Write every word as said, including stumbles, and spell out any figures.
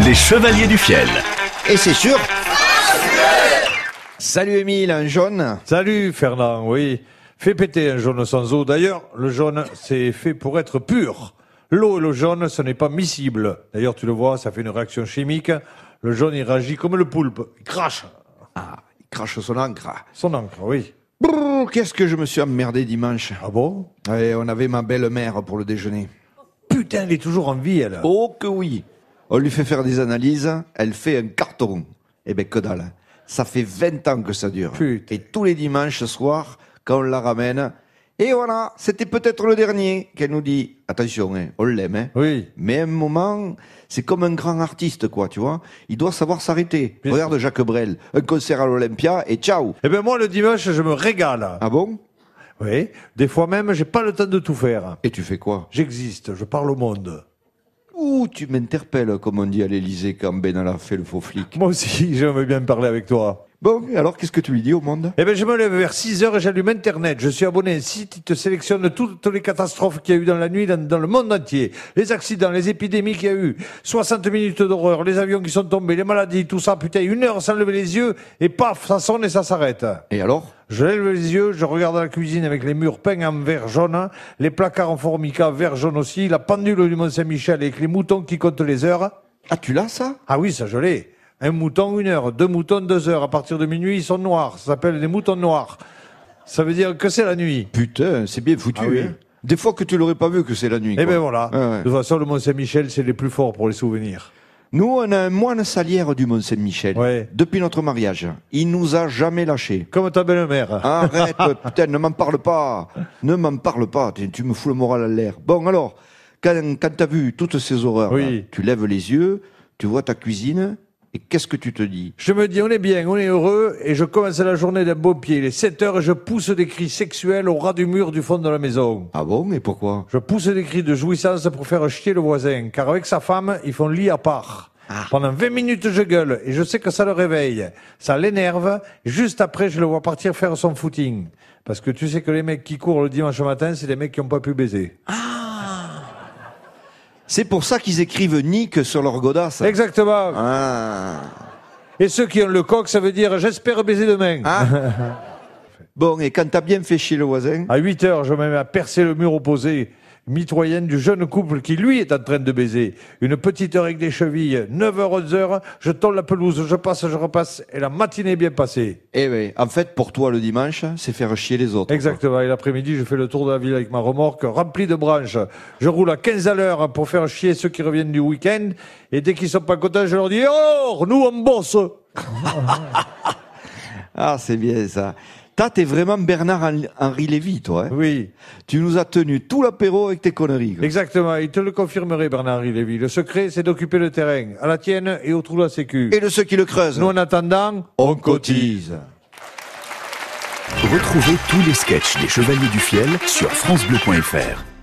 Les Chevaliers du Fiel. Et c'est sûr. Salut Émile, un jaune. Salut Fernand, oui. Fais péter un jaune sans eau. D'ailleurs, le jaune, c'est fait pour être pur. L'eau et le jaune, ce n'est pas miscible. D'ailleurs, tu le vois, ça fait une réaction chimique. Le jaune, il réagit comme le poulpe. Il crache. Ah, il crache son encre. Son encre, oui. Brrr, qu'est-ce que je me suis emmerdé dimanche. Ah bon? Ouais, on avait ma belle-mère pour le déjeuner. Putain, elle est toujours en vie, elle. Oh que oui. On lui fait faire des analyses, elle fait un carton. Eh ben que dalle. Ça fait vingt ans que ça dure. Putain. Et tous les dimanches soirs, quand on la ramène, et voilà, c'était peut-être le dernier qu'elle nous dit, attention, hein, on l'aime, hein. Oui. Mais à un moment, c'est comme un grand artiste, quoi, tu vois. Il doit savoir s'arrêter. Bien Regarde Jacques Brel, un concert à l'Olympia et ciao. Eh ben moi, le dimanche, je me régale. Ah bon? Oui. Des fois même, j'ai pas le temps de tout faire. Et tu fais quoi? J'existe, je parle au monde. Ouh, tu m'interpelles, comme on dit à l'Élysée quand Benalla fait le faux flic. Moi aussi, j'aimerais bien parler avec toi. Bon, alors qu'est-ce que tu lui dis au monde? Eh ben, je me lève vers six heures et j'allume Internet. Je suis abonné à un site, il te sélectionne toutes les catastrophes qu'il y a eu dans la nuit dans, dans le monde entier. Les accidents, les épidémies qu'il y a eu. soixante minutes d'horreur, les avions qui sont tombés, les maladies, tout ça. Putain, une heure sans lever les yeux et paf, ça sonne et ça s'arrête. Et alors? Je lève les yeux, je regarde la cuisine avec les murs peints en vert jaune, les placards en formica vert jaune aussi, la pendule du Mont-Saint-Michel avec les moutons qui comptent les heures. Ah, tu l'as, ça? Ah oui, ça je l'ai. Un mouton, une heure. Deux moutons, deux heures. À partir de minuit, ils sont noirs. Ça s'appelle des moutons noirs. Ça veut dire que c'est la nuit. Putain, c'est bien foutu, Ah oui. hein. Des fois que tu l'aurais pas vu que c'est la nuit, Eh quoi. ben voilà. Ouais, ouais. De toute façon, le Mont-Saint-Michel, c'est les plus forts pour les souvenirs. Nous, on a un moine salière du Mont-Saint-Michel. Ouais. Depuis notre mariage. Il nous a jamais lâchés. Comme ta belle-mère. Arrête, putain, ne m'en parle pas. Ne m'en parle pas. Tu, tu me fous le moral à l'air. Bon, alors, quand, quand t'as vu toutes ces horreurs, Oui. là, tu lèves les yeux, tu vois ta cuisine, et qu'est-ce que tu te dis? Je me dis, on est bien, on est heureux, et je commence la journée d'un beau pied. Il est sept heures et je pousse des cris sexuels au ras du mur du fond de la maison. Ah bon, et pourquoi? Je pousse des cris de jouissance pour faire chier le voisin, car avec sa femme, ils font lit à part. Ah. Pendant vingt minutes, je gueule, et je sais que ça le réveille. Ça l'énerve. Juste après, je le vois partir faire son footing. Parce que tu sais que les mecs qui courent le dimanche matin, c'est des mecs qui n'ont pas pu baiser. C'est pour ça qu'ils écrivent Nick sur leur godasse. Exactement. Ah. Et ceux qui ont le coq, ça veut dire j'espère baiser demain. Ah. Bon, et quand t'as bien fait chier le voisin? À huit heures, je me mets à percer le mur opposé, mitoyenne du jeune couple qui, lui, est en train de baiser. Une petite heure avec des chevilles, neuf heures, onze heures, je tourne la pelouse, je passe, je repasse, et la matinée est bien passée. Eh oui, en fait, pour toi, le dimanche, c'est faire chier les autres. Exactement, et l'après-midi, je fais le tour de la ville avec ma remorque remplie de branches. Je roule à quinze à l'heure pour faire chier ceux qui reviennent du week-end, et dès qu'ils sont pas contents, je leur dis « Alors, nous, on bosse !» Ah, c'est bien ça. Toi, t'es vraiment Bernard-Henri Lévy, toi. Hein. Oui, Tu nous as tenu tout l'apéro avec tes conneries. quoi. exactement, il te le confirmerait, Bernard-Henri Lévy. Le secret, c'est d'occuper le terrain, à la tienne et au trou de la sécu. Et de ceux qui le creusent. Nous, en attendant, on cotise. Retrouvez tous les sketchs des Chevaliers du Fiel sur francebleu point fr.